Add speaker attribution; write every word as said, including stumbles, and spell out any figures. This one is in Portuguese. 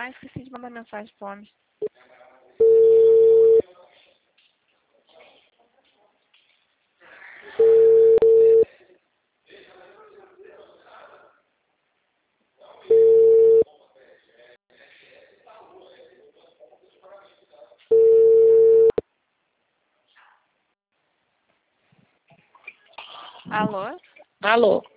Speaker 1: Ah, esqueci de mandar mensagem pro homem. Alô?
Speaker 2: Alô?